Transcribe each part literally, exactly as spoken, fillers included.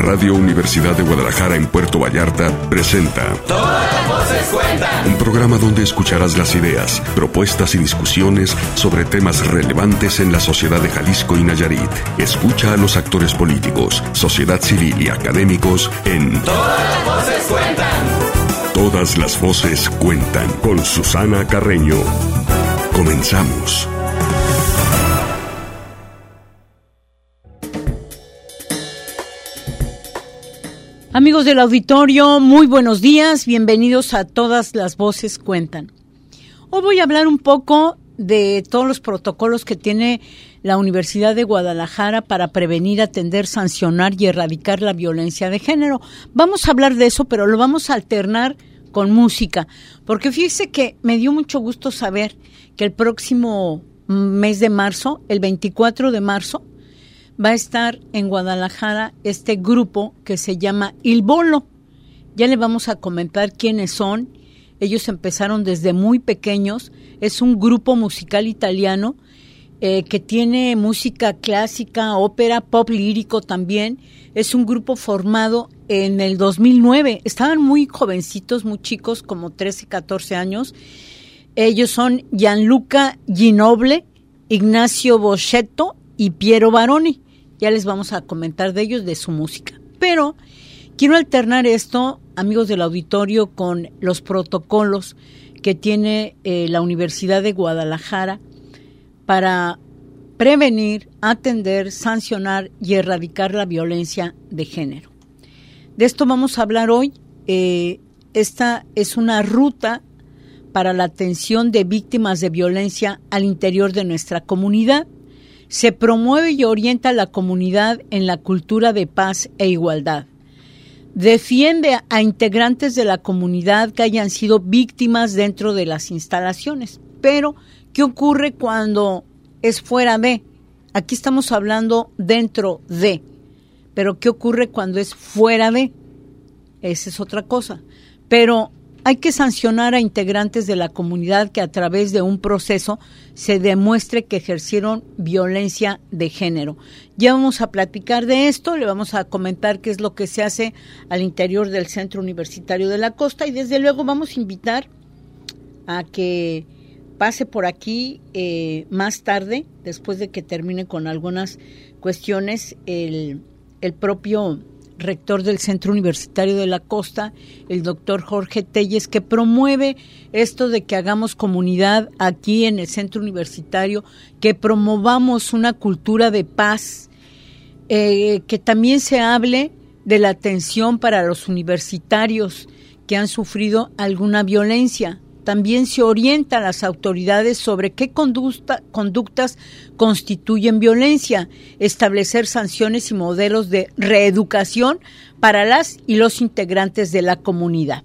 Radio Universidad de Guadalajara en Puerto Vallarta presenta Todas las voces cuentan. Un programa donde escucharás las ideas, propuestas y discusiones sobre temas relevantes en la sociedad de Jalisco y Nayarit. Escucha a los actores políticos, sociedad civil y académicos en Todas las voces cuentan. Todas las voces cuentan con Susana Carreño. Comenzamos. Amigos del auditorio, muy buenos días, bienvenidos a Todas las voces cuentan. Hoy voy a hablar un poco de todos los protocolos que tiene la Universidad de Guadalajara para prevenir, atender, sancionar y erradicar la violencia de género. Vamos a hablar de eso, pero lo vamos a alternar con música, porque fíjese que me dio mucho gusto saber que el próximo mes de marzo, el veinticuatro de marzo, va a estar en Guadalajara este grupo que se llama Il Bolo. Ya le vamos a comentar quiénes son. Ellos empezaron desde muy pequeños. Es un grupo musical italiano eh, que tiene música clásica, ópera, pop lírico también. Es un grupo formado en el dos mil nueve. Estaban muy jovencitos, muy chicos, como trece, catorce años. Ellos son Gianluca Ginoble, Ignacio Boschetto y Piero Baroni. Ya les vamos a comentar de ellos, de su música. Pero quiero alternar esto, amigos del auditorio, con los protocolos que tiene eh, la Universidad de Guadalajara para prevenir, atender, sancionar y erradicar la violencia de género. De esto vamos a hablar hoy. Eh, esta es una ruta para la atención de víctimas de violencia al interior de nuestra comunidad. Se promueve y orienta a la comunidad en la cultura de paz e igualdad. Defiende a integrantes de la comunidad que hayan sido víctimas dentro de las instalaciones. Pero, ¿qué ocurre cuando es fuera de? Aquí estamos hablando dentro de. Pero, ¿qué ocurre cuando es fuera de? Esa es otra cosa. Pero hay que sancionar a integrantes de la comunidad que a través de un proceso se demuestre que ejercieron violencia de género. Ya vamos a platicar de esto, le vamos a comentar qué es lo que se hace al interior del Centro Universitario de la Costa y desde luego vamos a invitar a que pase por aquí eh, más tarde, después de que termine con algunas cuestiones, el, el propio rector del Centro Universitario de la Costa, el doctor Jorge Telles, que promueve esto de que hagamos comunidad aquí en el Centro Universitario, que promovamos una cultura de paz, eh, que también se hable de la atención para los universitarios que han sufrido alguna violencia. También se orienta a las autoridades sobre qué conducta, conductas constituyen violencia, establecer sanciones y modelos de reeducación para las y los integrantes de la comunidad.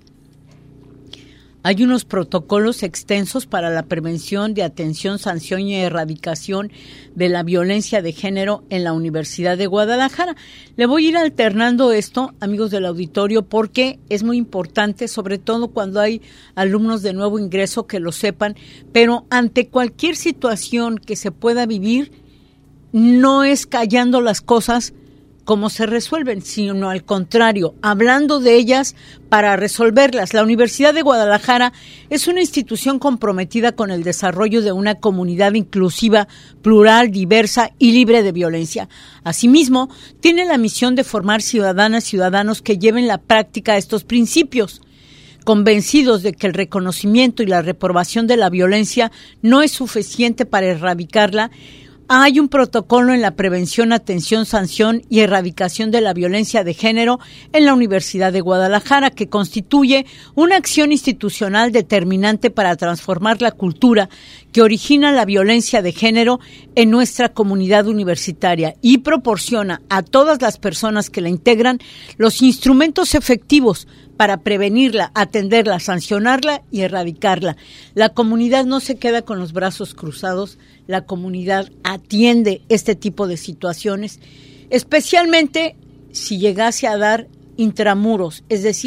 Hay unos protocolos extensos para la prevención de atención, sanción y erradicación de la violencia de género en la Universidad de Guadalajara. Le voy a ir alternando esto, amigos del auditorio, porque es muy importante, sobre todo cuando hay alumnos de nuevo ingreso que lo sepan, pero ante cualquier situación que se pueda vivir, no es callando las cosas cómo se resuelven, sino al contrario, hablando de ellas para resolverlas. La Universidad de Guadalajara es una institución comprometida con el desarrollo de una comunidad inclusiva, plural, diversa y libre de violencia. Asimismo, tiene la misión de formar ciudadanas y ciudadanos que lleven la práctica a estos principios, convencidos de que el reconocimiento y la reprobación de la violencia no es suficiente para erradicarla. Hay un protocolo en la prevención, atención, sanción y erradicación de la violencia de género en la Universidad de Guadalajara, que constituye una acción institucional determinante para transformar la cultura que origina la violencia de género en nuestra comunidad universitaria y proporciona a todas las personas que la integran los instrumentos efectivos para prevenirla, atenderla, sancionarla y erradicarla. La comunidad no se queda con los brazos cruzados, la comunidad atiende este tipo de situaciones, especialmente si llegase a dar intramuros, es decir,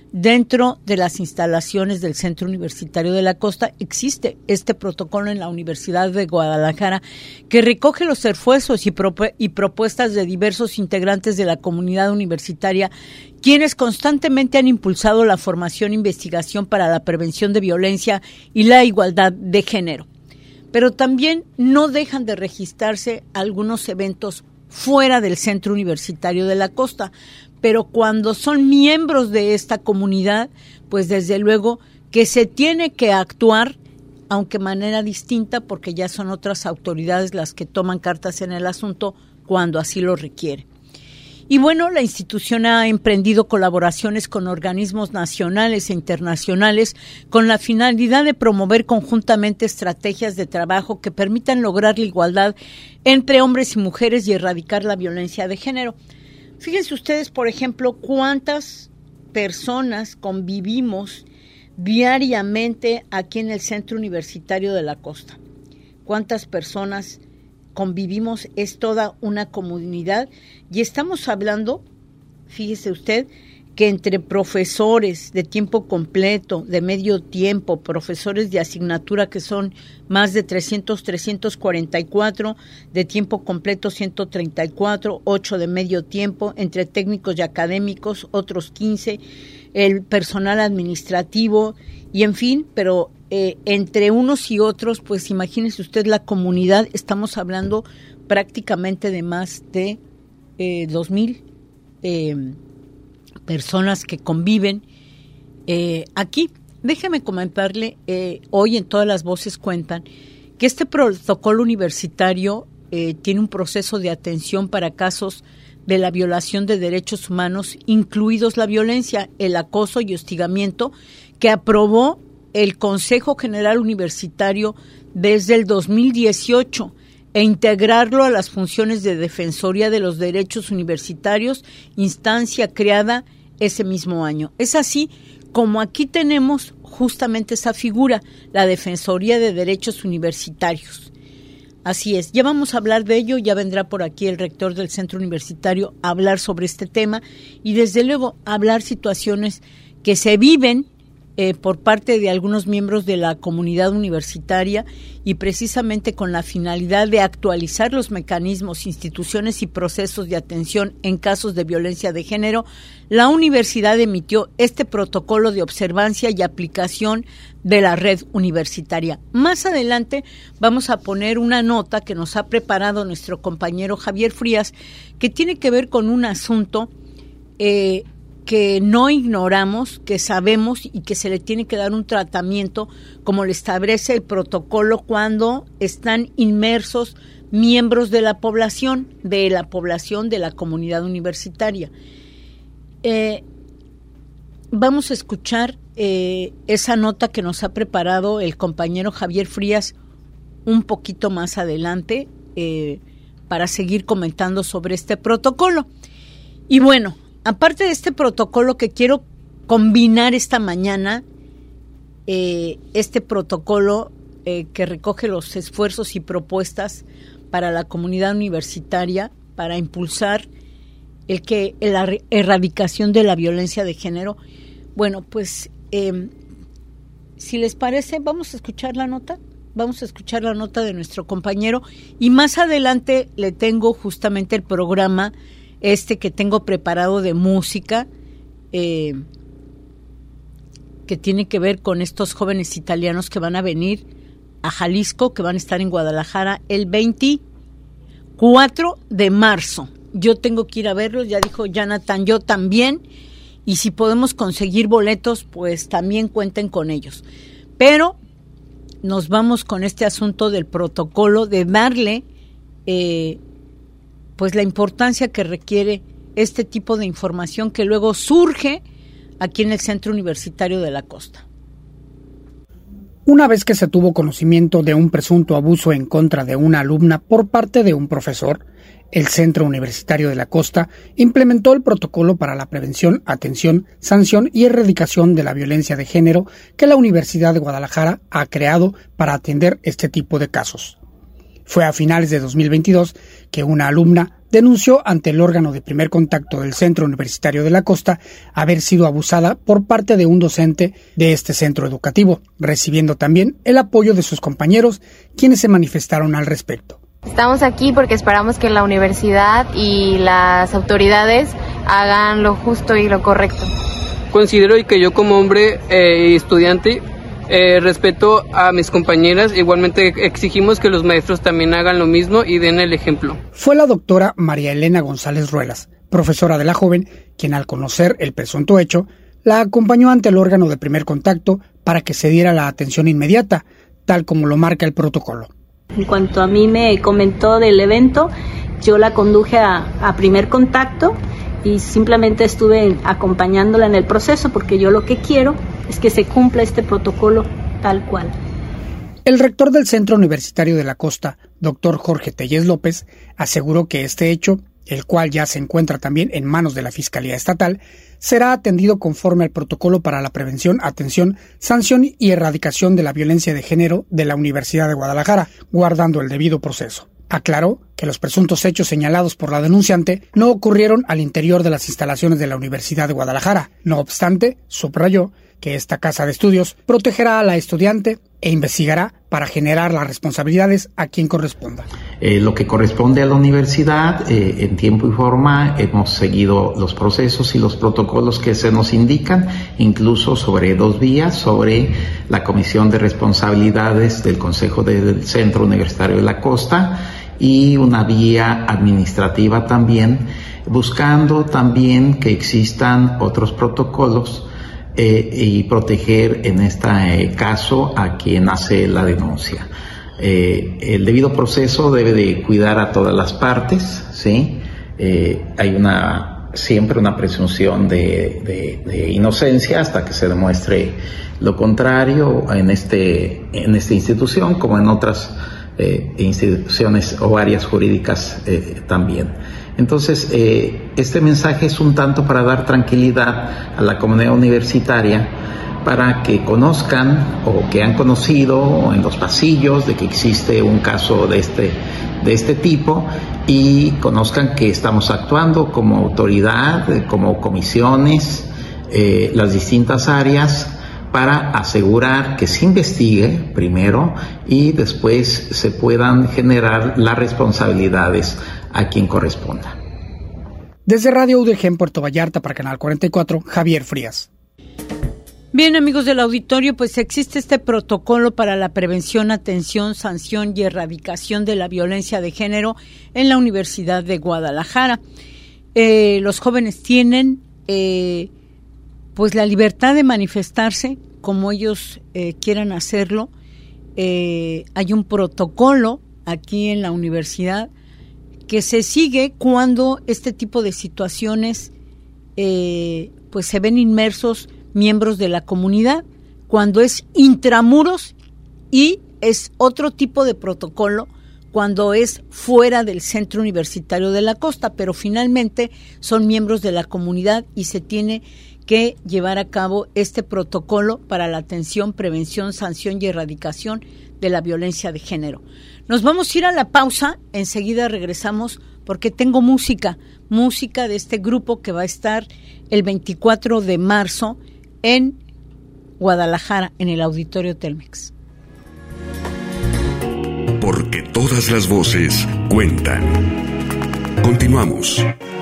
dentro de las instalaciones del Centro Universitario de la Costa. Existe este protocolo en la Universidad de Guadalajara que recoge los esfuerzos y, propu- y propuestas de diversos integrantes de la comunidad universitaria, quienes constantemente han impulsado la formación e investigación para la prevención de violencia y la igualdad de género. Pero también no dejan de registrarse algunos eventos fuera del Centro Universitario de la Costa, pero cuando son miembros de esta comunidad, pues desde luego que se tiene que actuar, aunque de manera distinta, porque ya son otras autoridades las que toman cartas en el asunto cuando así lo requiere. Y bueno, la institución ha emprendido colaboraciones con organismos nacionales e internacionales con la finalidad de promover conjuntamente estrategias de trabajo que permitan lograr la igualdad entre hombres y mujeres y erradicar la violencia de género. Fíjense ustedes, por ejemplo, cuántas personas convivimos diariamente aquí en el Centro Universitario de la Costa. Cuántas personas convivimos, es toda una comunidad, y estamos hablando, fíjese usted, que entre profesores de tiempo completo, de medio tiempo, profesores de asignatura que son más de trescientos, trescientos cuarenta y cuatro, de tiempo completo ciento treinta y cuatro, ocho de medio tiempo, entre técnicos y académicos otros quince, el personal administrativo y en fin, pero eh, entre unos y otros, pues imagínese usted la comunidad, estamos hablando prácticamente de más de eh, dos mil eh, personas que conviven eh, aquí. Déjeme comentarle, eh, hoy en Todas las Voces Cuentan, que este protocolo universitario eh, tiene un proceso de atención para casos de la violación de derechos humanos, incluidos la violencia, el acoso y hostigamiento, que aprobó el Consejo General Universitario desde el dos mil dieciocho, e integrarlo a las funciones de Defensoría de los Derechos Universitarios, instancia creada ese mismo año. Es así como aquí tenemos justamente esa figura, la Defensoría de Derechos Universitarios. Así es, ya vamos a hablar de ello, ya vendrá por aquí el rector del Centro Universitario a hablar sobre este tema y desde luego hablar situaciones que se viven Eh, por parte de algunos miembros de la comunidad universitaria y precisamente con la finalidad de actualizar los mecanismos, instituciones y procesos de atención en casos de violencia de género, la universidad emitió este protocolo de observancia y aplicación de la red universitaria. Más adelante vamos a poner una nota que nos ha preparado nuestro compañero Javier Frías, que tiene que ver con un asunto eh, que no ignoramos, que sabemos y que se le tiene que dar un tratamiento como le establece el protocolo cuando están inmersos miembros de la población, de la población de la comunidad universitaria. Eh, vamos a escuchar eh, esa nota que nos ha preparado el compañero Javier Frías un poquito más adelante eh, para seguir comentando sobre este protocolo. Y bueno, aparte de este protocolo que quiero combinar esta mañana, eh, este protocolo eh, que recoge los esfuerzos y propuestas para la comunidad universitaria para impulsar el que la erradicación de la violencia de género. Bueno, pues eh, si les parece, vamos a escuchar la nota. Vamos a escuchar la nota de nuestro compañero y más adelante le tengo justamente el programa este que tengo preparado de música, eh, que tiene que ver con estos jóvenes italianos que van a venir a Jalisco, que van a estar en Guadalajara el veinticuatro de marzo. Yo tengo que ir a verlos, ya dijo Jonathan, yo también, y si podemos conseguir boletos, pues también cuenten con ellos. Pero nos vamos con este asunto del protocolo, de darle eh, pues la importancia que requiere este tipo de información que luego surge aquí en el Centro Universitario de la Costa. Una vez que se tuvo conocimiento de un presunto abuso en contra de una alumna por parte de un profesor, el Centro Universitario de la Costa implementó el protocolo para la prevención, atención, sanción y erradicación de la violencia de género que la Universidad de Guadalajara ha creado para atender este tipo de casos. Fue a finales de dos mil veintidós que una alumna denunció ante el órgano de primer contacto del Centro Universitario de la Costa haber sido abusada por parte de un docente de este centro educativo, recibiendo también el apoyo de sus compañeros, quienes se manifestaron al respecto. Estamos aquí porque esperamos que la universidad y las autoridades hagan lo justo y lo correcto. Considero que yo como hombre eh, y estudiante eh, respeto a mis compañeras, igualmente exigimos que los maestros también hagan lo mismo y den el ejemplo. Fue la doctora María Elena González Ruelas, profesora de la joven, quien al conocer el presunto hecho, la acompañó ante el órgano de primer contacto para que se diera la atención inmediata, tal como lo marca el protocolo. En cuanto a mí me comentó del evento, yo la conduje a, a primer contacto y simplemente estuve acompañándola en el proceso porque yo lo que quiero es que se cumpla este protocolo tal cual. El rector del Centro Universitario de la Costa, doctor Jorge Tellez López, aseguró que este hecho, el cual ya se encuentra también en manos de la Fiscalía Estatal, será atendido conforme al protocolo para la prevención, atención, sanción y erradicación de la violencia de género de la Universidad de Guadalajara, guardando el debido proceso. Aclaró que los presuntos hechos señalados por la denunciante no ocurrieron al interior de las instalaciones de la Universidad de Guadalajara. No obstante, subrayó que esta casa de estudios protegerá a la estudiante e investigará para generar las responsabilidades a quien corresponda. Eh, lo que corresponde a la universidad, eh, en tiempo y forma, hemos seguido los procesos y los protocolos que se nos indican, incluso sobre dos vías, sobre la Comisión de Responsabilidades del Consejo del Centro Universitario de la Costa y una vía administrativa también, buscando también que existan otros protocolos Eh, y proteger en este eh, caso a quien hace la denuncia. Eh, el debido proceso debe de cuidar a todas las partes, ¿sí? Eh, hay una siempre una presunción de, de, de inocencia hasta que se demuestre lo contrario en este en esta institución como en otras eh, instituciones o áreas jurídicas eh, también. Entonces, eh, este mensaje es un tanto para dar tranquilidad a la comunidad universitaria para que conozcan o que han conocido en los pasillos de que existe un caso de este, de este tipo y conozcan que estamos actuando como autoridad, como comisiones, eh, las distintas áreas para asegurar que se investigue primero y después se puedan generar las responsabilidades a quien corresponda. Desde Radio U D G en Puerto Vallarta para Canal cuarenta y cuatro, Javier Frías. Bien, amigos del auditorio, pues existe este protocolo para la prevención, atención, sanción y erradicación de la violencia de género en la Universidad de Guadalajara. Eh, los jóvenes tienen eh, pues la libertad de manifestarse como ellos eh, quieran hacerlo. Eh, hay un protocolo aquí en la universidad que se sigue cuando este tipo de situaciones eh, pues se ven inmersos miembros de la comunidad, cuando es intramuros, y es otro tipo de protocolo cuando es fuera del Centro Universitario de la Costa, pero finalmente son miembros de la comunidad y se tiene que llevar a cabo este protocolo para la atención, prevención, sanción y erradicación de la violencia de género. Nos vamos a ir a la pausa, enseguida regresamos porque tengo música, música de este grupo que va a estar el veinticuatro de marzo en Guadalajara, en el Auditorio Telmex. Porque todas las voces cuentan. Continuamos.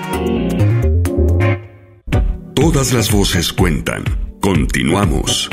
Todas las voces cuentan. Continuamos.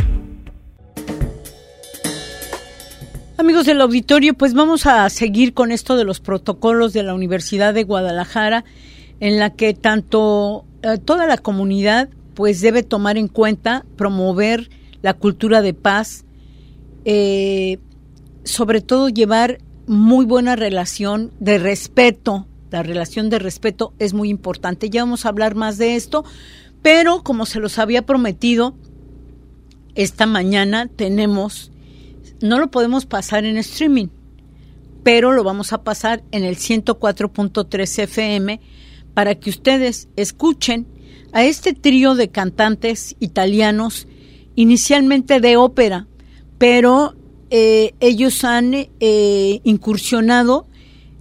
Amigos del auditorio, pues vamos a seguir con esto de los protocolos de la Universidad de Guadalajara, en la que tanto eh, toda la comunidad pues debe tomar en cuenta, promover la cultura de paz, eh, sobre todo llevar muy buena relación de respeto. La relación de respeto es muy importante. Ya vamos a hablar más de esto, pero como se los había prometido, esta mañana tenemos, no lo podemos pasar en streaming, pero lo vamos a pasar en el ciento cuatro punto tres F M para que ustedes escuchen a este trío de cantantes italianos, inicialmente de ópera, pero eh, ellos han eh, incursionado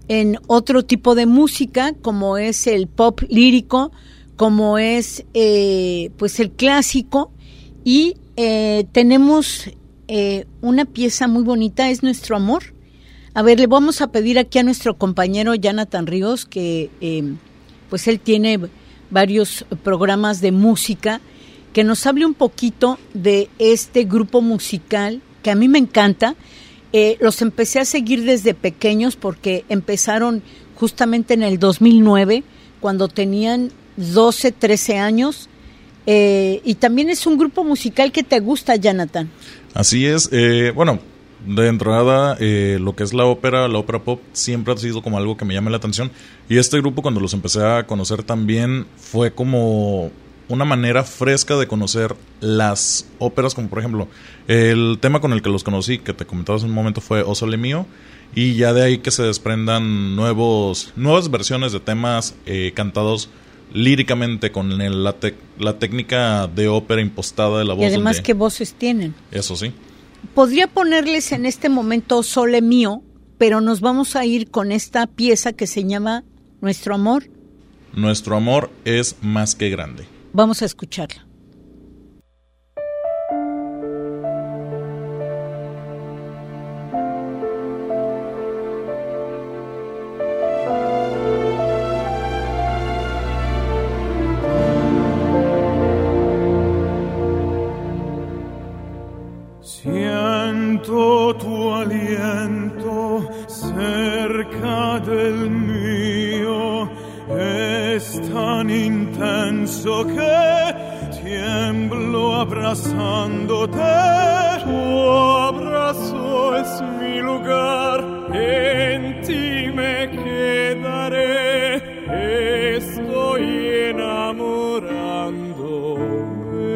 en otro tipo de música, como es el pop lírico, como es eh, pues el clásico, y eh, tenemos eh, una pieza muy bonita, es Nuestro Amor. A ver, le vamos a pedir aquí a nuestro compañero Jonathan Ríos, que eh, pues él tiene varios programas de música, que nos hable un poquito de este grupo musical que a mí me encanta. Eh, los empecé a seguir desde pequeños porque empezaron justamente en el dos mil nueve, cuando tenían doce, trece años, eh, y también es un grupo musical que te gusta, Jonathan. Así es, eh, bueno, de entrada, eh, lo que es la ópera, la ópera pop, siempre ha sido como algo que me llama la atención, y este grupo, cuando los empecé a conocer también, fue como una manera fresca de conocer las óperas, como por ejemplo, el tema con el que los conocí, que te comentaba hace un momento, fue O Sole Mio, y ya de ahí que se desprendan nuevos nuevas versiones de temas eh, cantados líricamente con el, la, te, la técnica de ópera impostada de la voz. Y además, donde, ¿qué voces tienen? Eso sí. Podría ponerles en este momento O Sole Mio, pero nos vamos a ir con esta pieza que se llama Nuestro Amor. Nuestro amor es más que grande. Vamos a escucharla. Siento tu aliento cerca del mío, es tan intenso que tiemblo abrazándote. Tu abrazo es mi lugar, en ti me quedaré, estoy enamorándome.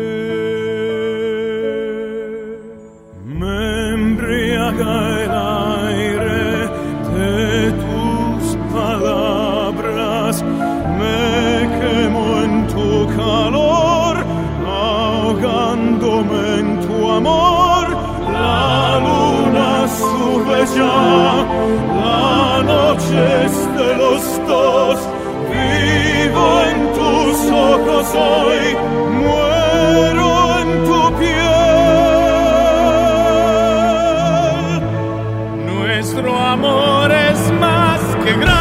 Me embriaga el aire de tus palabras, me quemo en tu calor, ahogándome en tu amor. La luna sube ya, la noche es de los dos, vivo en tus ojos hoy, muero en tu piel. Nuestro amor es más que grande.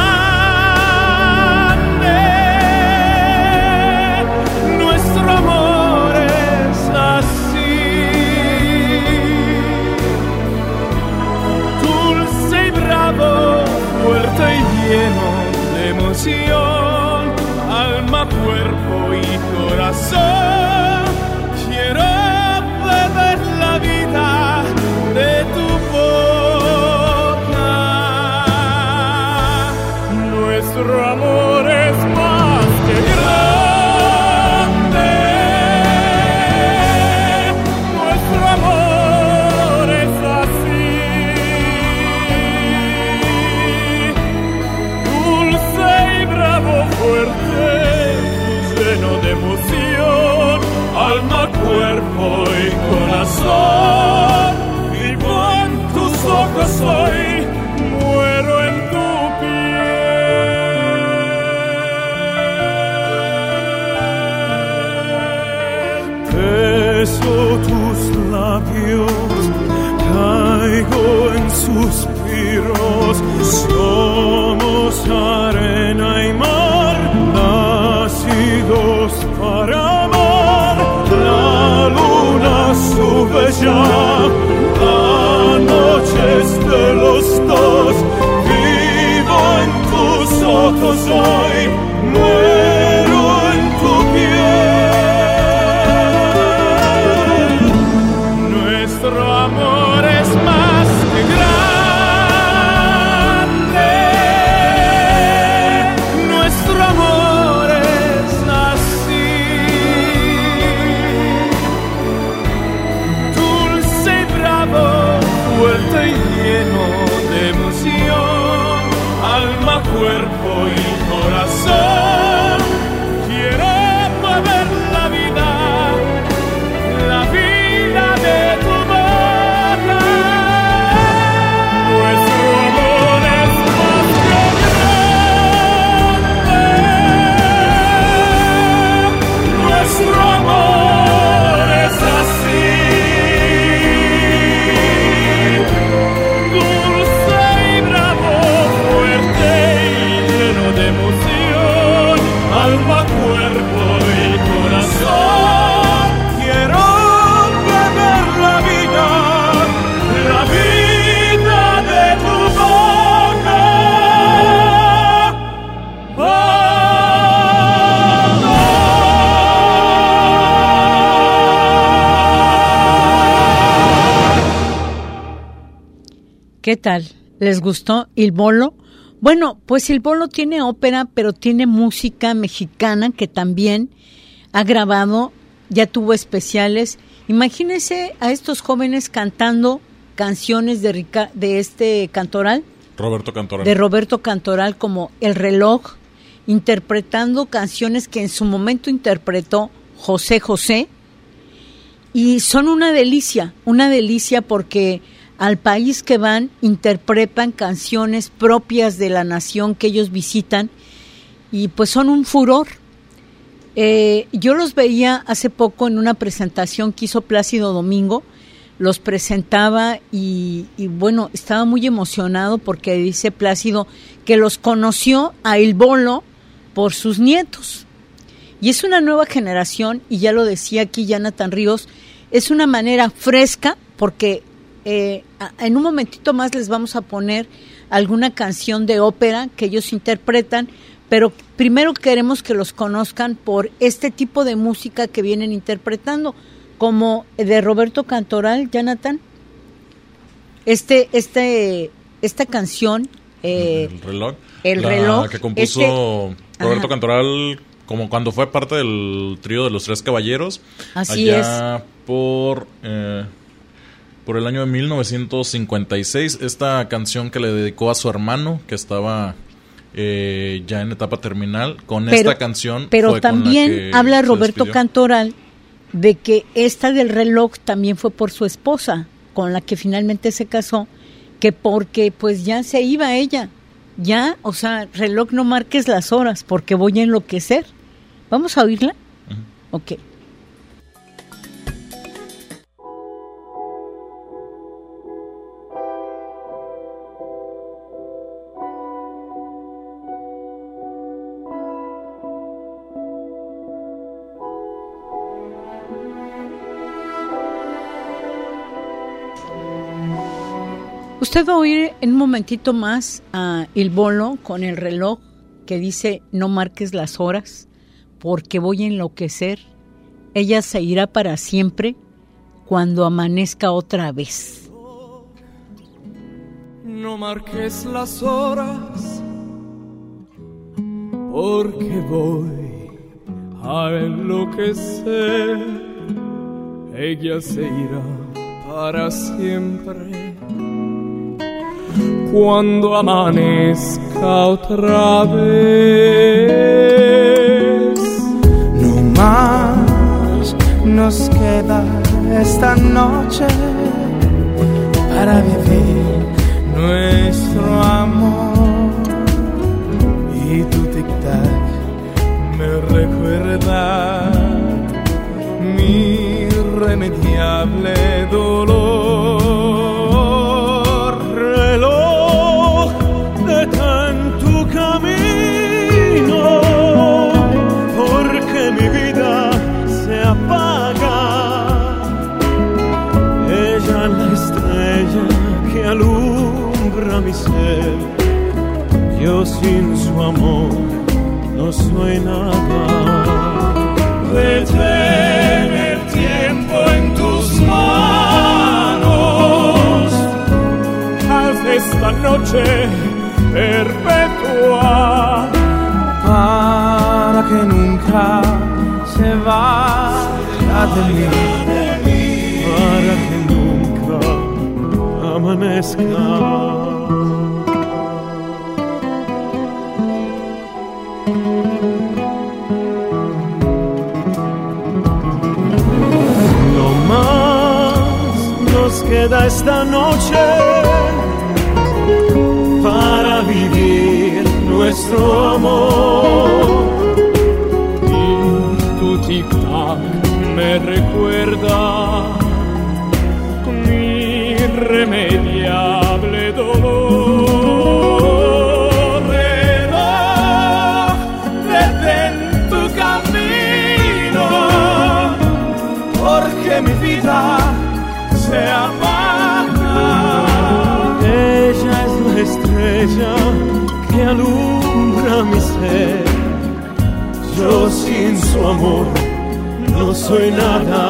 Lleno de emoción, alma, cuerpo y corazón. Quiero beber la vida de tu boca. Nuestro amor es más que grande. Nuestro amor es así. Fuerte, lleno de emoción, alma, cuerpo y corazón. Vivo en tus ojos hoy, muero en tu piel. Beso tus labios, caigo en suspiros. Somos arena y mar, nacidos para amar. La luna sube ya, la noche es de los dos, vivo en tus ojos hoy, muero en tu piel. Nuestro amor es más que grande. ¿Qué tal? ¿Les gustó Il Bolo? Bueno, pues Il Bolo tiene ópera, pero tiene música mexicana que también ha grabado, ya tuvo especiales. Imagínense a estos jóvenes cantando canciones de, Rica, de este Cantoral. Roberto Cantoral. De Roberto Cantoral, como El Reloj, interpretando canciones que en su momento interpretó José José. Y son una delicia, una delicia porque al país que van interpretan canciones propias de la nación que ellos visitan y pues son un furor. Eh, yo los veía hace poco en una presentación que hizo Plácido Domingo, los presentaba y, y bueno, estaba muy emocionado porque dice Plácido que los conoció a Il Bolo por sus nietos. Y es una nueva generación, y ya lo decía aquí Jonathan Ríos, es una manera fresca porque eh, en un momentito más les vamos a poner alguna canción de ópera que ellos interpretan, pero primero queremos que los conozcan por este tipo de música que vienen interpretando, como de Roberto Cantoral, Jonathan. Este, este, esta canción, eh, El Reloj, el la reloj que compuso este, Roberto ajá. Cantoral, como cuando fue parte del trío de los Tres Caballeros, Así allá es. por eh, por el año de mil novecientos cincuenta y seis, esta canción que le dedicó a su hermano, que estaba eh, ya en etapa terminal, con pero, esta canción pero fue también con la que habla se Roberto despidió. Cantoral de que esta del reloj también fue por su esposa, con la que finalmente se casó, que porque pues ya se iba ella, ya, o sea, reloj no marques las horas porque voy a enloquecer. ¿Vamos a oírla? Uh-huh. Ok. Usted va a oír en un momentito más a Il Bolo con El Reloj, que dice no marques las horas porque voy a enloquecer, ella se irá para siempre cuando amanezca otra vez. No marques las horas porque voy a enloquecer, ella se irá para siempre cuando amanezca otra vez. No más nos queda esta noche para vivir nuestro amor. Y tu tic-tac me recuerda mi irremediable dolor. Alumbra mi ser, yo sin su amor no soy nada. Detén el tiempo en tus manos, haz esta noche perpetua para que nunca se vaya de mí, para que nunca amanezca. No más nos queda esta noche para vivir nuestro amor. Y tu tic-tac me recuerda irremediable dolor. Reloj, detén tu camino, porque mi vida se apaga. Ella es la estrella que alumbra mi ser, yo sin su amor no soy nada.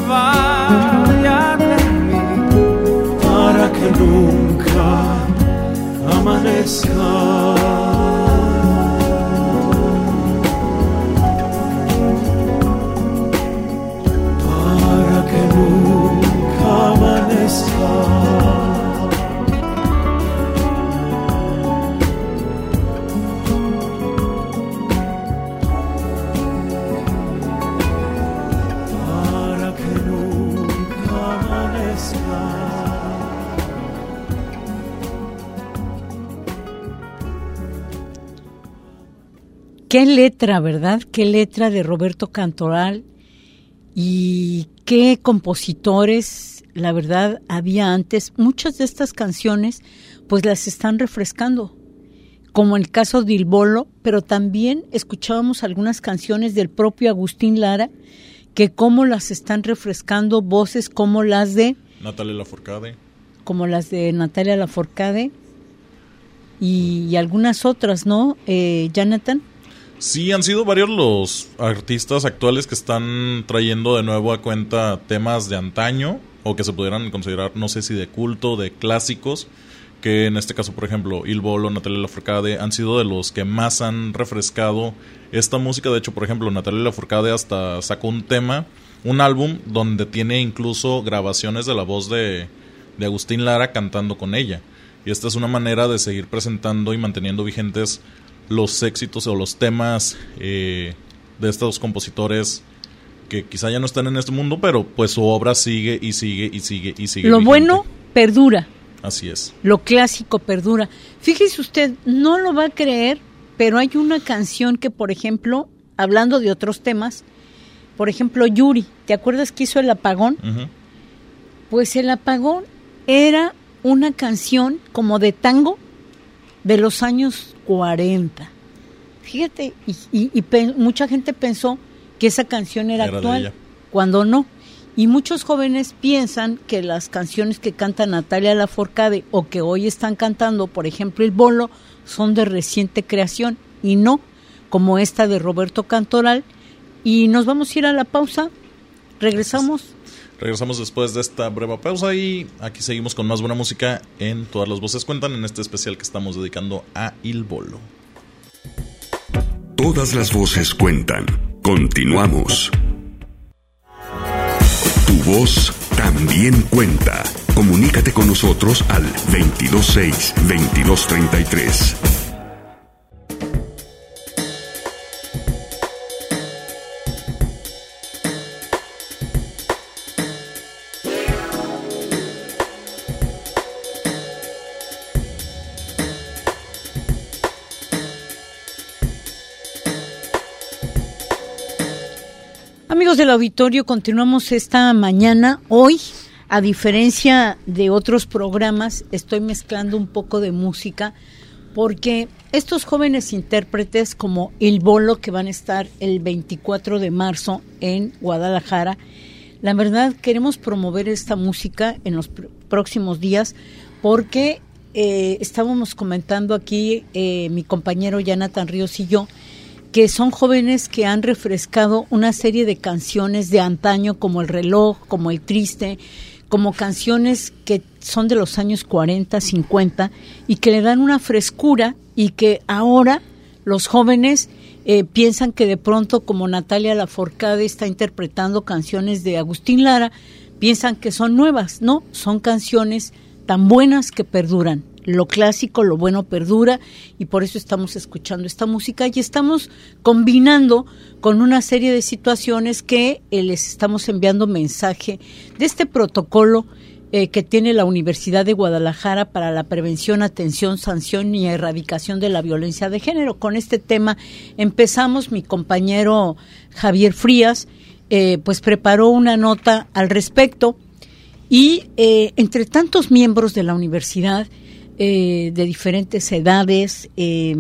vaya de mí, para que nunca amanezca. Para que nunca amanezca. Qué letra, ¿verdad? Qué letra de Roberto Cantoral y qué compositores, la verdad, había antes. Muchas de estas canciones pues las están refrescando, como el caso de Il Bolo, pero también escuchábamos algunas canciones del propio Agustín Lara, que cómo las están refrescando, voces como las de Natalia Lafourcade, como las de Natalia Lafourcade y, y algunas otras, ¿no, eh, Jonathan? Sí, han sido varios los artistas actuales que están trayendo de nuevo a cuenta temas de antaño o que se pudieran considerar, no sé si de culto, de clásicos, que en este caso, por ejemplo, Il Bolo, Natalia Lafourcade han sido de los que más han refrescado esta música. De hecho, por ejemplo, Natalia Lafourcade hasta sacó un tema, un álbum donde tiene incluso grabaciones de la voz de, de Agustín Lara cantando con ella. Y esta es una manera de seguir presentando y manteniendo vigentes los éxitos o los temas eh, de estos compositores que quizá ya no están en este mundo, pero pues su obra sigue y sigue y sigue y sigue. Lo vigente. bueno perdura. Así es. Lo clásico perdura. Fíjese usted, no lo va a creer, pero hay una canción que, por ejemplo, hablando de otros temas, por ejemplo, Yuri, ¿te acuerdas que hizo El Apagón? Uh-huh. Pues El Apagón era una canción como de tango de los años cuarenta. Fíjate, y, y, y pe- mucha gente pensó que esa canción era, era actual, cuando no. Y muchos jóvenes piensan que las canciones que canta Natalia Lafourcade o que hoy están cantando, por ejemplo, Il Bolo, son de reciente creación, y no, como esta de Roberto Cantoral. Y nos vamos a ir a la pausa. Regresamos. Regresamos después de esta breve pausa y aquí seguimos con más buena música en Todas las Voces Cuentan, en este especial que estamos dedicando a Il Bolo. Todas las voces cuentan. Continuamos. Tu voz también cuenta. Comunícate con nosotros al veintidós seis, veintidós treinta y tres. Amigos del auditorio, continuamos esta mañana. Hoy, a diferencia de otros programas, estoy mezclando un poco de música porque estos jóvenes intérpretes como Il Bolo, que van a estar el veinticuatro de marzo en Guadalajara, la verdad queremos promover esta música en los pr- próximos días porque eh, estábamos comentando aquí eh, mi compañero Jonathan Ríos y yo, que son jóvenes que han refrescado una serie de canciones de antaño como El Reloj, como El Triste, como canciones que son de los años cuarenta, cincuenta y que le dan una frescura y que ahora los jóvenes eh, piensan que de pronto, como Natalia Lafourcade está interpretando canciones de Agustín Lara, piensan que son nuevas. No, son canciones tan buenas que perduran. Lo clásico, lo bueno perdura, y por eso estamos escuchando esta música y estamos combinando con una serie de situaciones que eh, les estamos enviando mensaje de este protocolo eh, que tiene la Universidad de Guadalajara para la prevención, atención, sanción y erradicación de la violencia de género. Con este tema empezamos, mi compañero Javier Frías eh, pues preparó una nota al respecto y eh, entre tantos miembros de la universidad, Eh, de diferentes edades, eh,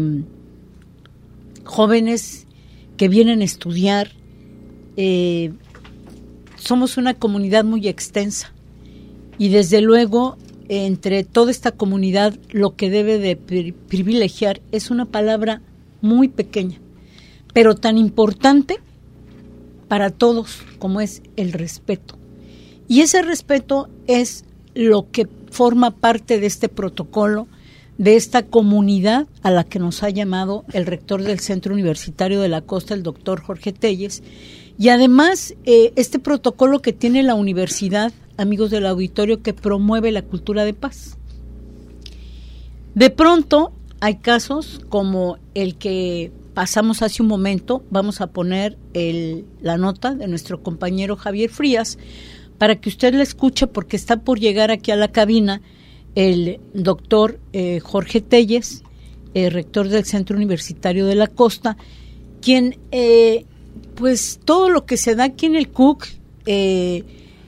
jóvenes que vienen a estudiar. Eh, somos una comunidad muy extensa y desde luego entre toda esta comunidad lo que debe de pri- privilegiar es una palabra muy pequeña, pero tan importante para todos como es el respeto. Y ese respeto es lo que forma parte de este protocolo, de esta comunidad a la que nos ha llamado el rector del Centro Universitario de la Costa, el doctor Jorge Telles. Y además, eh, este protocolo que tiene la universidad, amigos del auditorio, que promueve la cultura de paz. De pronto, hay casos como el que pasamos hace un momento. Vamos a poner el, la nota de nuestro compañero Javier Frías para que usted la escuche, porque está por llegar aquí a la cabina el doctor eh, Jorge Telles, eh, rector del Centro Universitario de la Costa, quien, eh, pues todo lo que se da aquí en el C U C, eh,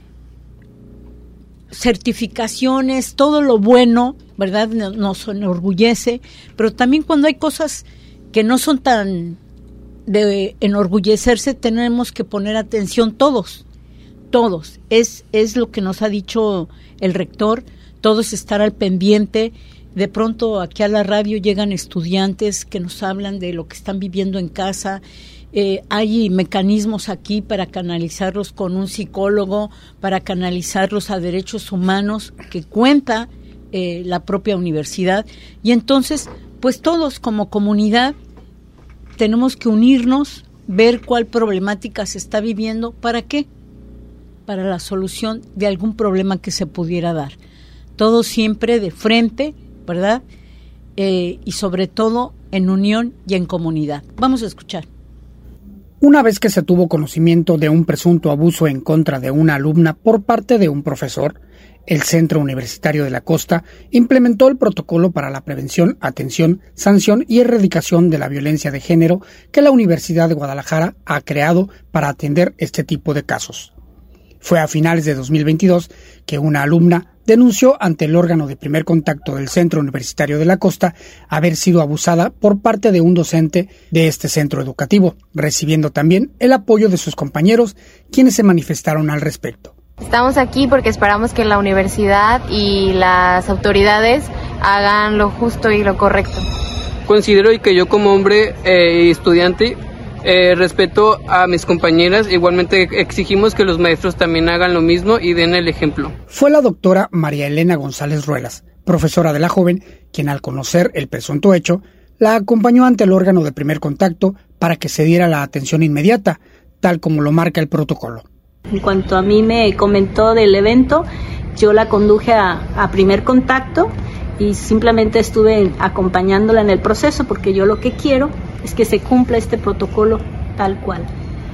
certificaciones, todo lo bueno, ¿verdad?, nos enorgullece, pero también cuando hay cosas que no son tan de enorgullecerse, tenemos que poner atención todos, todos, es, es lo que nos ha dicho el rector, todos estar al pendiente. De pronto aquí a la radio llegan estudiantes que nos hablan de lo que están viviendo en casa. Eh, hay mecanismos aquí para canalizarlos con un psicólogo, para canalizarlos a derechos humanos que cuenta eh, la propia universidad. Y entonces, pues todos como comunidad tenemos que unirnos, ver cuál problemática se está viviendo. ¿Para qué? Para la solución de algún problema que se pudiera dar. Todo siempre de frente, ¿verdad? Eh, y sobre todo en unión y en comunidad. Vamos a escuchar. Una vez que se tuvo conocimiento de un presunto abuso en contra de una alumna por parte de un profesor, el Centro Universitario de la Costa implementó el protocolo para la prevención, atención, sanción y erradicación de la violencia de género que la Universidad de Guadalajara ha creado para atender este tipo de casos. Fue a finales de dos mil veintidós que una alumna denunció ante el órgano de primer contacto del Centro Universitario de la Costa haber sido abusada por parte de un docente de este centro educativo, recibiendo también el apoyo de sus compañeros, quienes se manifestaron al respecto. Estamos aquí porque esperamos que la universidad y las autoridades hagan lo justo y lo correcto. Considero que yo como hombre eh, estudiante Eh, respeto a mis compañeras, igualmente exigimos que los maestros también hagan lo mismo y den el ejemplo. Fue la doctora María Elena González Ruelas, profesora de la joven, quien al conocer el presunto hecho, la acompañó ante el órgano de primer contacto para que se diera la atención inmediata, tal como lo marca el protocolo. En cuanto a mí me comentó del evento, yo la conduje a, a primer contacto y simplemente estuve acompañándola en el proceso, porque yo lo que quiero es que se cumpla este protocolo tal cual.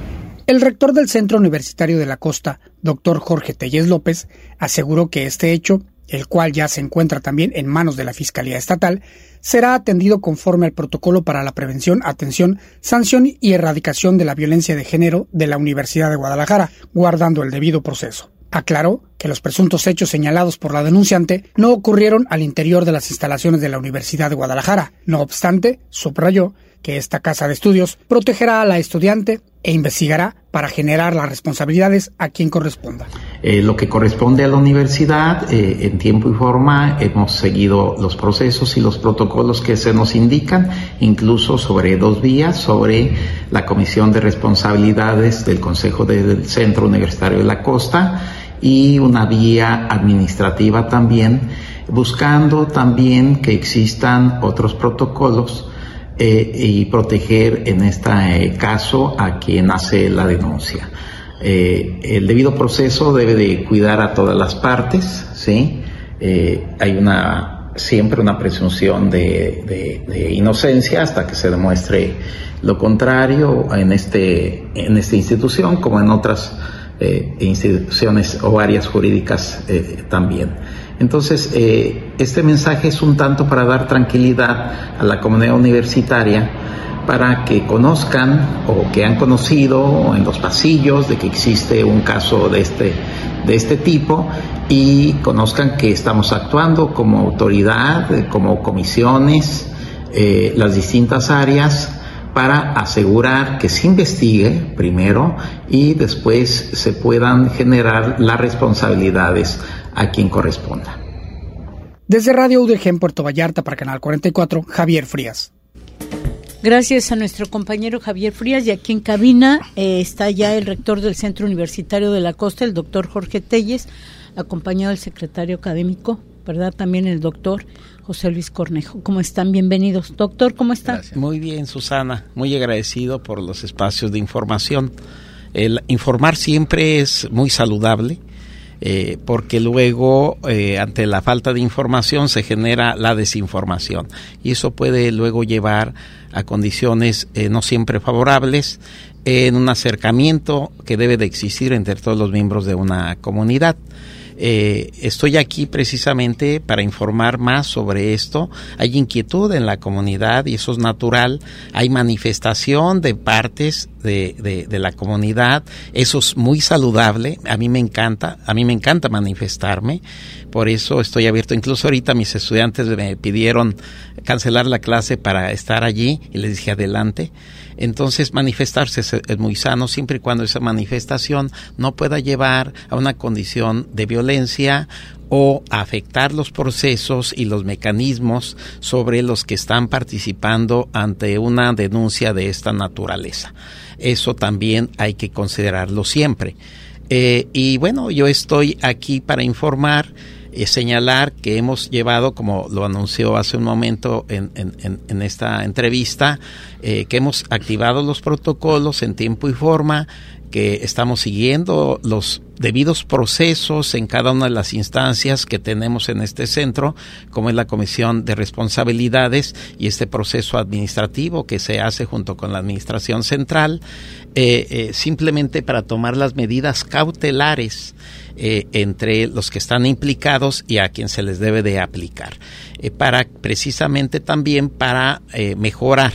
El rector del Centro Universitario de la Costa, doctor Jorge Telles López, aseguró que este hecho, el cual ya se encuentra también en manos de la Fiscalía Estatal, será atendido conforme al protocolo para la prevención, atención, sanción y erradicación de la violencia de género de la Universidad de Guadalajara, guardando el debido proceso. Aclaró que los presuntos hechos señalados por la denunciante no ocurrieron al interior de las instalaciones de la Universidad de Guadalajara. No obstante, subrayó que esta casa de estudios protegerá a la estudiante e investigará para generar las responsabilidades a quien corresponda. Eh, lo que corresponde a la universidad, eh, en tiempo y forma, hemos seguido los procesos y los protocolos que se nos indican, incluso sobre dos vías, sobre la Comisión de Responsabilidades del Consejo del Centro Universitario de la Costa y una vía administrativa también, buscando también que existan otros protocolos Eh, y proteger en este eh, caso a quien hace la denuncia. Eh, el debido proceso debe de cuidar a todas las partes, ¿sí? Eh, hay una siempre una presunción de, de, de inocencia hasta que se demuestre lo contrario en este en esta institución como en otras eh, instituciones o áreas jurídicas eh, también. Entonces, eh, este mensaje es un tanto para dar tranquilidad a la comunidad universitaria para que conozcan o que han conocido en los pasillos de que existe un caso de este, de este tipo y conozcan que estamos actuando como autoridad, como comisiones, eh, las distintas áreas para asegurar que se investigue primero y después se puedan generar las responsabilidades a quien corresponda. Desde Radio U D G en Puerto Vallarta para Canal cuarenta y cuatro, Javier Frías. Gracias a nuestro compañero Javier Frías, y aquí en cabina eh, está ya el rector del Centro Universitario de la Costa, el doctor Jorge Telles, acompañado del secretario académico, ¿verdad? También el doctor José Luis Cornejo. ¿Cómo están? Bienvenidos. Doctor, ¿cómo está? Gracias. Muy bien, Susana. Muy agradecido por los espacios de información. El informar siempre es muy saludable, eh, porque luego, eh, ante la falta de información, se genera la desinformación. Y eso puede luego llevar a condiciones eh, no siempre favorables en un acercamiento que debe de existir entre todos los miembros de una comunidad. Eh, estoy aquí precisamente para informar más sobre esto. Hay inquietud en la comunidad y eso es natural. Hay manifestación de partes de, de, de la comunidad. Eso es muy saludable. A mí me encanta, a mí me encanta manifestarme. Por eso estoy abierto. Incluso ahorita mis estudiantes me pidieron cancelar la clase para estar allí y les dije adelante. Entonces manifestarse es, es muy sano siempre y cuando esa manifestación no pueda llevar a una condición de violencia o afectar los procesos y los mecanismos sobre los que están participando ante una denuncia de esta naturaleza. Eso también hay que considerarlo siempre. Eh, y bueno, yo estoy aquí para informar, eh, señalar que hemos llevado, como lo anunció hace un momento en, en, en esta entrevista, eh, que hemos activado los protocolos en tiempo y forma, que estamos siguiendo los debidos procesos en cada una de las instancias que tenemos en este centro, como es la Comisión de Responsabilidades y este proceso administrativo que se hace junto con la Administración Central, eh, eh, simplemente para tomar las medidas cautelares eh, entre los que están implicados y a quien se les debe de aplicar, eh, para precisamente también para eh, mejorar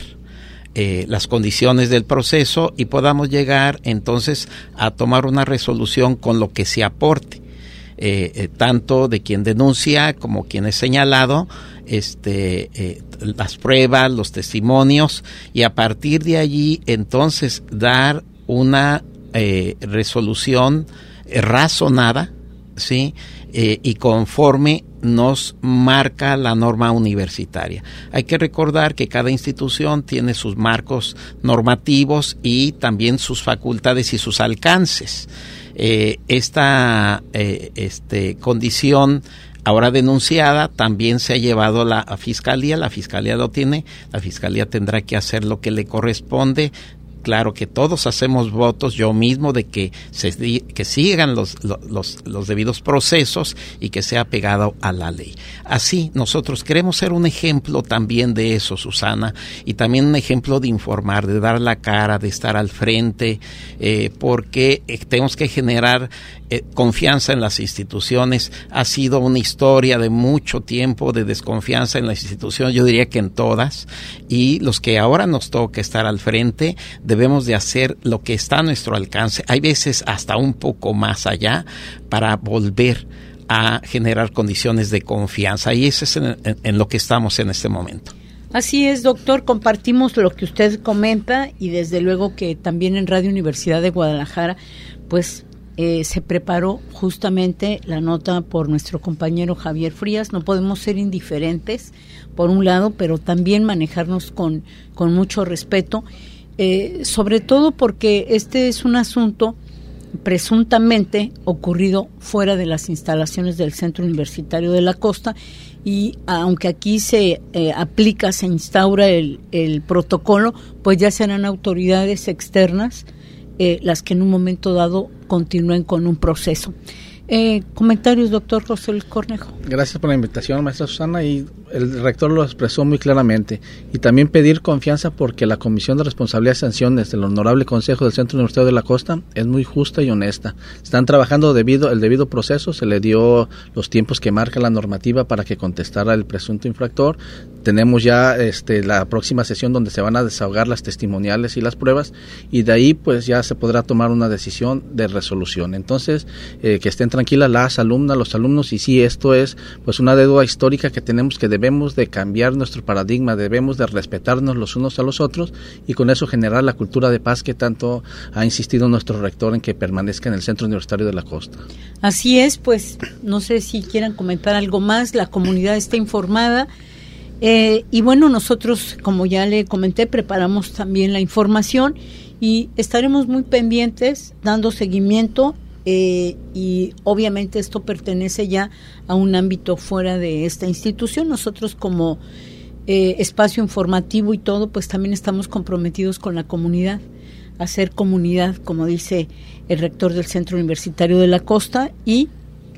Eh, las condiciones del proceso y podamos llegar entonces a tomar una resolución con lo que se aporte, eh, eh, tanto de quien denuncia como quien es señalado, este, eh, las pruebas, los testimonios, y a partir de allí entonces dar una eh, resolución eh, razonada, ¿sí? Eh, y conforme nos marca la norma universitaria. Hay que recordar que cada institución tiene sus marcos normativos y también sus facultades y sus alcances. Eh, esta eh, este, condición ahora denunciada también se ha llevado a la a Fiscalía, la Fiscalía lo tiene, la Fiscalía tendrá que hacer lo que le corresponde. Claro que todos hacemos votos, yo mismo, de que se que sigan los, los, los debidos procesos y que sea pegado a la ley. Así, nosotros queremos ser un ejemplo también de eso, Susana, y también un ejemplo de informar, de dar la cara, de estar al frente, eh, porque eh, tenemos que generar eh, confianza en las instituciones. Ha sido una historia de mucho tiempo de desconfianza en las instituciones, yo diría que en todas, y los que ahora nos toca estar al frente, de debemos de hacer lo que está a nuestro alcance, hay veces hasta un poco más allá, para volver a generar condiciones de confianza, y eso es en, en, en lo que estamos en este momento. Así es, doctor, compartimos lo que usted comenta, y desde luego que también en Radio Universidad de Guadalajara, pues eh, se preparó justamente la nota por nuestro compañero Javier Frías. No podemos ser indiferentes, por un lado, pero también manejarnos con, con mucho respeto. Eh, sobre todo porque este es un asunto presuntamente ocurrido fuera de las instalaciones del Centro Universitario de la Costa, y aunque aquí se eh, aplica, se instaura el, el protocolo, pues ya serán autoridades externas eh, las que en un momento dado continúen con un proceso. Eh, comentarios, doctor José Luis Cornejo. Gracias por la invitación, maestra Susana, y el rector lo expresó muy claramente, y también pedir confianza porque la Comisión de Responsabilidad y Sanciones del Honorable Consejo del Centro Universitario de la Costa es muy justa y honesta. Están trabajando debido el debido proceso, se le dio los tiempos que marca la normativa para que contestara el presunto infractor. Tenemos ya este, la próxima sesión donde se van a desahogar las testimoniales y las pruebas, y de ahí pues ya se podrá tomar una decisión de resolución. Entonces, eh, que estén tranquilas las alumnas, los alumnos, y sí, esto es pues una deuda histórica que tenemos, que debemos de cambiar nuestro paradigma, debemos de respetarnos los unos a los otros, y con eso generar la cultura de paz que tanto ha insistido nuestro rector en que permanezca en el Centro Universitario de la Costa. Así es, pues no sé si quieran comentar algo más. La comunidad está informada. Eh, y bueno, nosotros, como ya le comenté, preparamos también la información y estaremos muy pendientes, dando seguimiento, eh, y obviamente esto pertenece ya a un ámbito fuera de esta institución. Nosotros como eh, espacio informativo y todo, pues también estamos comprometidos con la comunidad, hacer comunidad, como dice el rector del Centro Universitario de la Costa, y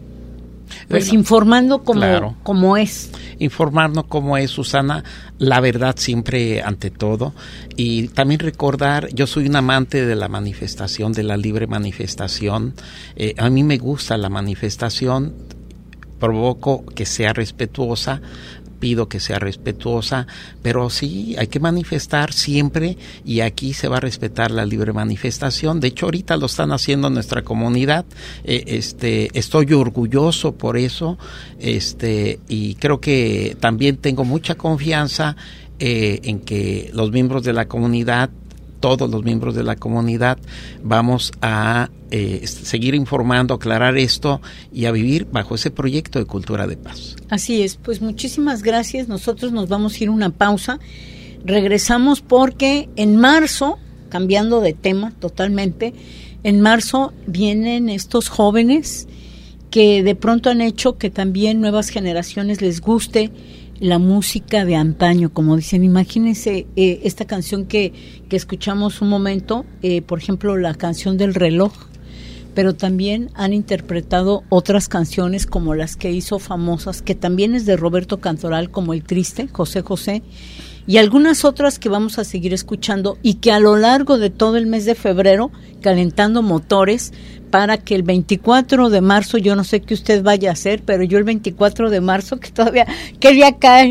pues bueno, informando como, claro, como es. Informarnos como es, Susana, la verdad siempre ante todo. Y también recordar, yo soy un amante de la manifestación, de la libre manifestación. Eh, a mí me gusta la manifestación, provoco que sea respetuosa, pido que sea respetuosa, pero sí, hay que manifestar siempre y aquí se va a respetar la libre manifestación. De hecho, ahorita lo están haciendo en nuestra comunidad. Eh, este, estoy orgulloso por eso, este, y creo que también tengo mucha confianza eh, en que los miembros de la comunidad, todos los miembros de la comunidad, vamos a eh, seguir informando, aclarar esto y a vivir bajo ese proyecto de cultura de paz. Así es, pues muchísimas gracias. Nosotros nos vamos a ir a una pausa. Regresamos porque en marzo, cambiando de tema totalmente, en marzo vienen estos jóvenes que de pronto han hecho que también nuevas generaciones les guste la música de antaño, como dicen. Imagínense eh, esta canción que, que escuchamos un momento, eh, por ejemplo, la canción del reloj, pero también han interpretado otras canciones como las que hizo famosas, que también es de Roberto Cantoral, como El Triste, José José, y algunas otras que vamos a seguir escuchando y que a lo largo de todo el mes de febrero, calentando motores, para que el veinticuatro de marzo, yo no sé qué usted vaya a hacer, pero yo el veinticuatro de marzo, que todavía, ¿qué día cae?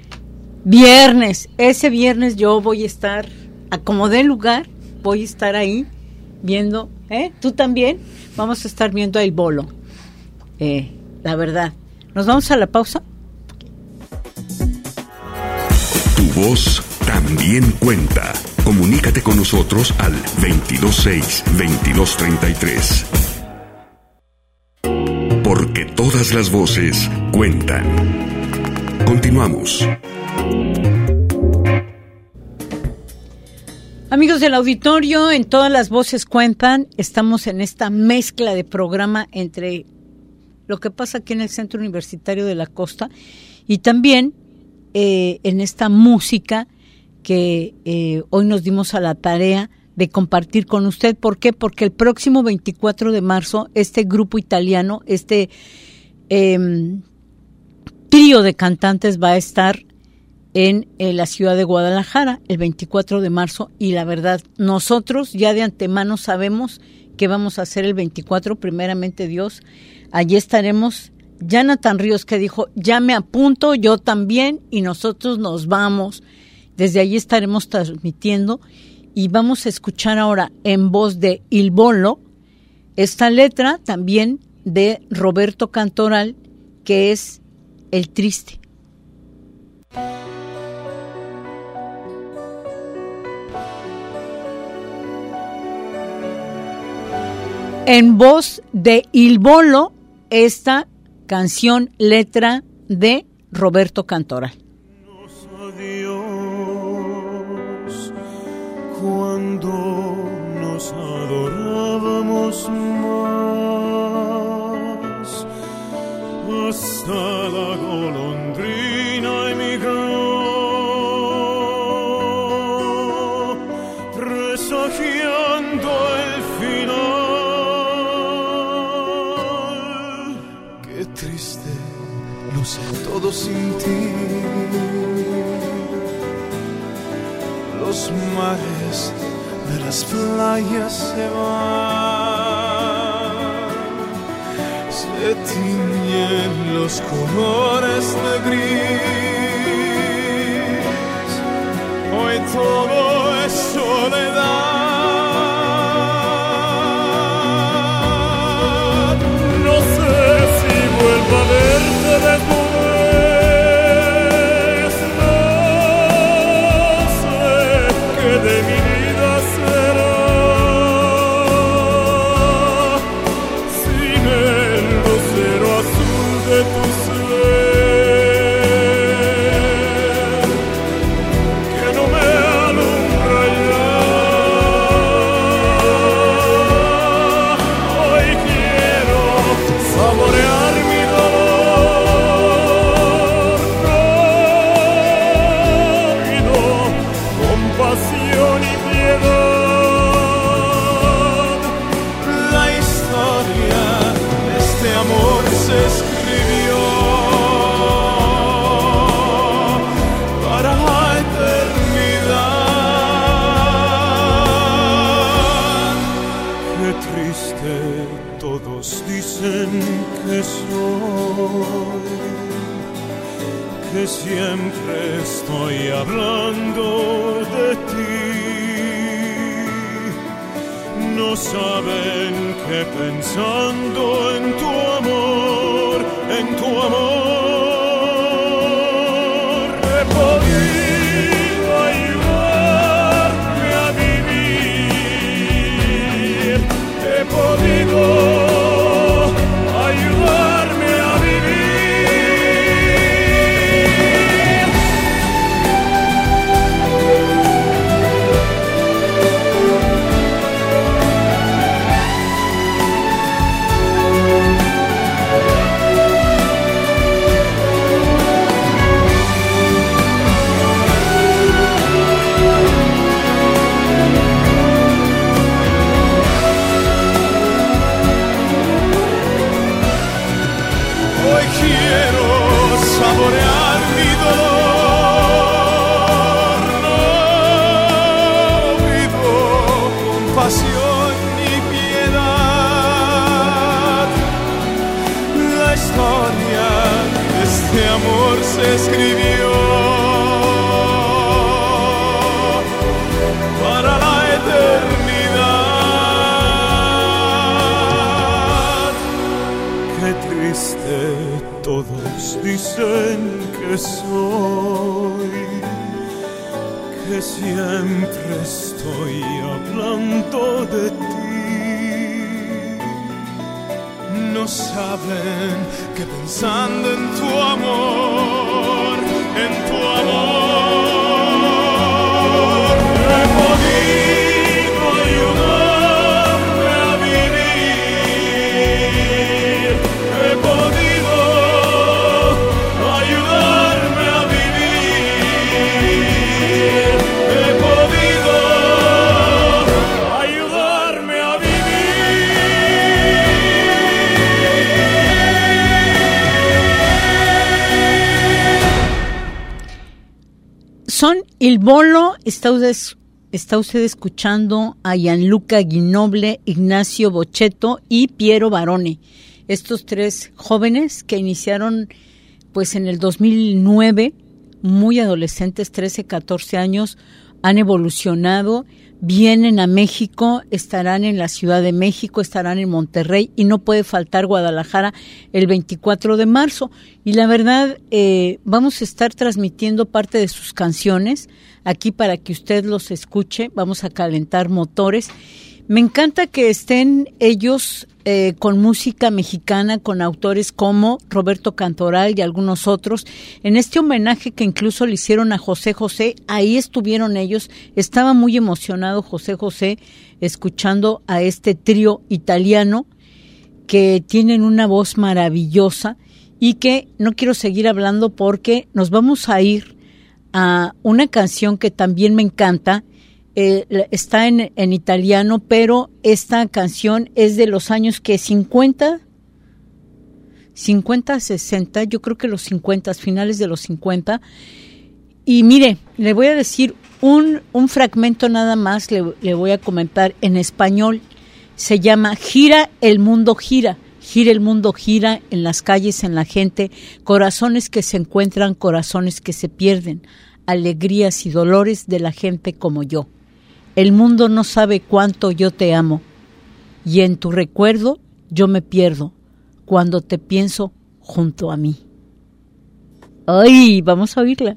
Viernes, ese viernes yo voy a estar, a como dé lugar, voy a estar ahí viendo, ¿eh? ¿Tú también? Vamos a estar viendo el bolo, eh, la verdad. ¿Nos vamos a la pausa? Tu voz también cuenta. Comunícate con nosotros al veintidós seis, veintidós treinta y tres. Porque todas las voces cuentan. Continuamos. Amigos del auditorio, en Todas las Voces Cuentan, estamos en esta mezcla de programa entre lo que pasa aquí en el Centro Universitario de la Costa y también eh, en esta música que eh, hoy nos dimos a la tarea de compartir con usted. ¿Por qué? Porque el próximo veinticuatro de marzo este grupo italiano, este eh, trío de cantantes va a estar en, en la ciudad de Guadalajara el veinticuatro de marzo, y la verdad, nosotros ya de antemano sabemos que vamos a hacer el veinticuatro, primeramente Dios. Allí estaremos. Jonathan Ríos, que dijo, ya me apunto, yo también, y nosotros nos vamos. Desde allí estaremos transmitiendo y vamos a escuchar ahora en voz de Il Bolo esta letra también de Roberto Cantoral, que es El Triste. En voz de Il Bolo, esta canción, letra de Roberto Cantoral. Cuando nos adorábamos más, hasta la golondrina emigró, presagiando el final. Qué triste, lo sé todo sin ti. Los mares de las playas se van, se tiñen los colores de gris. Hoy todo es soledad. No sé si vuelvo a verte después. De mi vida será sin el lucero azul de tu ser. escribió para la eternidad. Qué triste todos dicen que soy, que siempre estoy hablando de ti. No saben que pensando en tu amor, en tu amor, he podido ayudarte a vivir, he podido ayudarme a vivir. Saborear mi dolor, no pido compasión ni piedad. La historia de este amor se escribió para la eternidad. Qué triste todos dicen que soy, que siempre estoy hablando de ti. No saben que pensando en tu amor, en tu amor, he podido ayudarme a vivir, he podido ayudarme a vivir, he podido ayudarme a vivir. Son Il Bolo, está usted, está usted escuchando a Gianluca Ghinoble, Ignacio Bocchetto y Piero Barone. Estos tres jóvenes que iniciaron pues en el dos mil nueve, muy adolescentes, trece, catorce años, han evolucionado, vienen a México, estarán en la Ciudad de México, estarán en Monterrey y no puede faltar Guadalajara el veinticuatro de marzo. Y la verdad, eh, vamos a estar transmitiendo parte de sus canciones aquí para que usted los escuche, vamos a calentar motores. Me encanta que estén ellos eh, con música mexicana, con autores como Roberto Cantoral y algunos otros. En este homenaje que incluso le hicieron a José José, ahí estuvieron ellos. Estaba muy emocionado José José escuchando a este trío italiano que tienen una voz maravillosa y que no quiero seguir hablando porque nos vamos a ir a una canción que también me encanta. Eh, está en, en italiano, pero esta canción es de los años que cincuenta, cincuenta, sesenta, yo creo que los cincuenta, finales de los cincuenta. Y mire, le voy a decir un, un fragmento nada más, le, le voy a comentar en español. Se llama Gira el mundo gira. Gira el mundo gira en las calles, en la gente, corazones que se encuentran, corazones que se pierden, alegrías y dolores de la gente como yo. El mundo no sabe cuánto yo te amo, y en tu recuerdo yo me pierdo cuando te pienso junto a mí. ¡Ay! Vamos a oírla.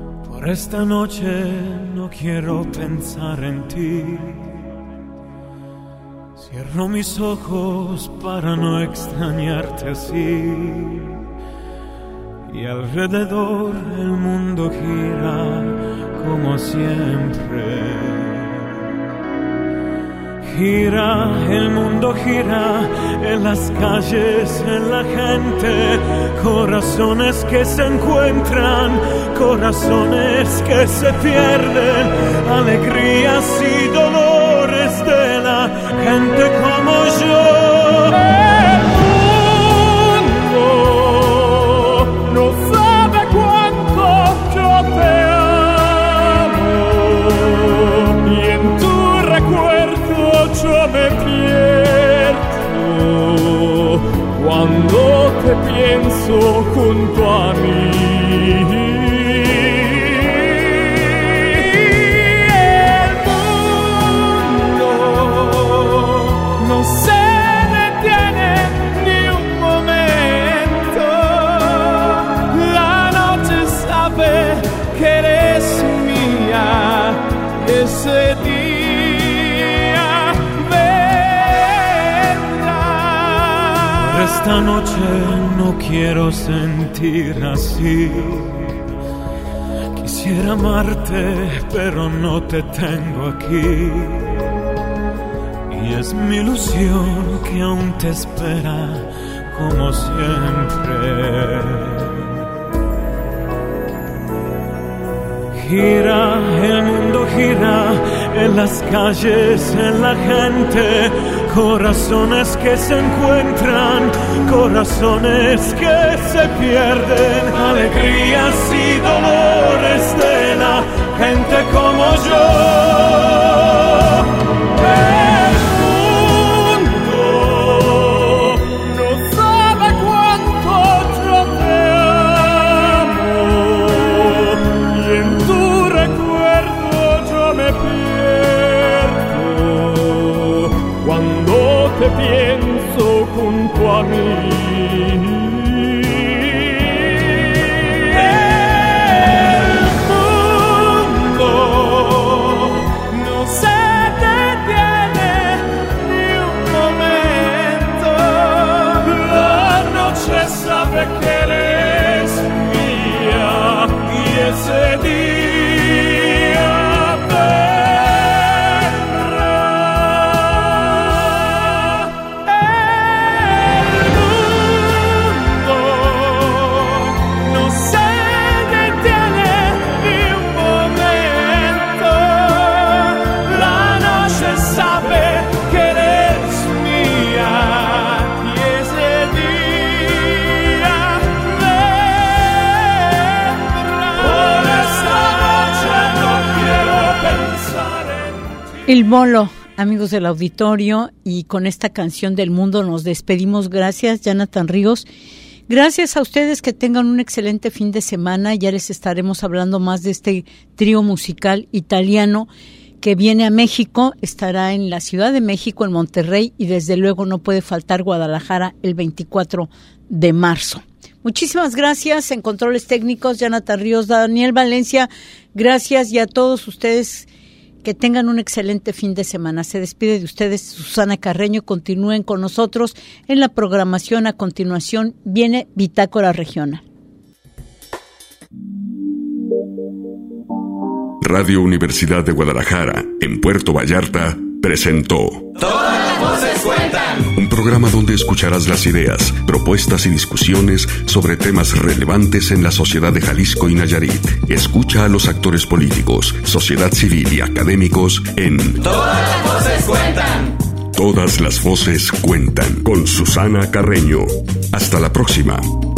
Esta noche no quiero pensar en ti, Cierro mis ojos para no extrañarte así, y alrededor el mundo gira como siempre. Gira, el mundo gira, en las calles, en la gente, corazones que se encuentran, corazones que se pierden, alegrías y dolores de la gente como yo. El mundo no sabe cuánto yo te amo, y en tu recuerdo yo me pierdo cuando te pienso junto a mí. El mundo no se detiene ni un momento. La noche sabe que eres mía. Ese día esta noche no quiero sentir así. Quisiera amarte, pero no te tengo aquí. Y es mi ilusión que aún te espera como siempre. Gira, el mundo gira, en las calles, en la gente, corazones que se encuentran, corazones que se pierden, alegrías y dolores de la gente como yo. El mundo no sabe cuánto yo te amo, y en tu recuerdo yo me pierdo cuando te pienso junto a mí. El mundo no se detiene ni un momento. La noche sabe que eres mía, y ese día El Bolo, amigos del auditorio, y con esta canción del mundo nos despedimos. Gracias, Jonathan Ríos. Gracias a ustedes, que tengan un excelente fin de semana. Ya les estaremos hablando más de este trío musical italiano que viene a México. Estará en la Ciudad de México, en Monterrey, y desde luego no puede faltar Guadalajara el veinticuatro de marzo. Muchísimas gracias. En controles técnicos, Jonathan Ríos, Daniel Valencia. Gracias, y a todos ustedes, que tengan un excelente fin de semana. Se despide de ustedes Susana Carreño. Continúen con nosotros en la programación. A continuación viene Bitácora Regional. Radio Universidad de Guadalajara, en Puerto Vallarta, presentó Todas las voces cuentan. Un programa donde escucharás las ideas, propuestas y discusiones sobre temas relevantes en la sociedad de Jalisco y Nayarit. Escucha a los actores políticos, sociedad civil y académicos en Todas las voces cuentan. Todas las voces cuentan, con Susana Carreño. Hasta la próxima.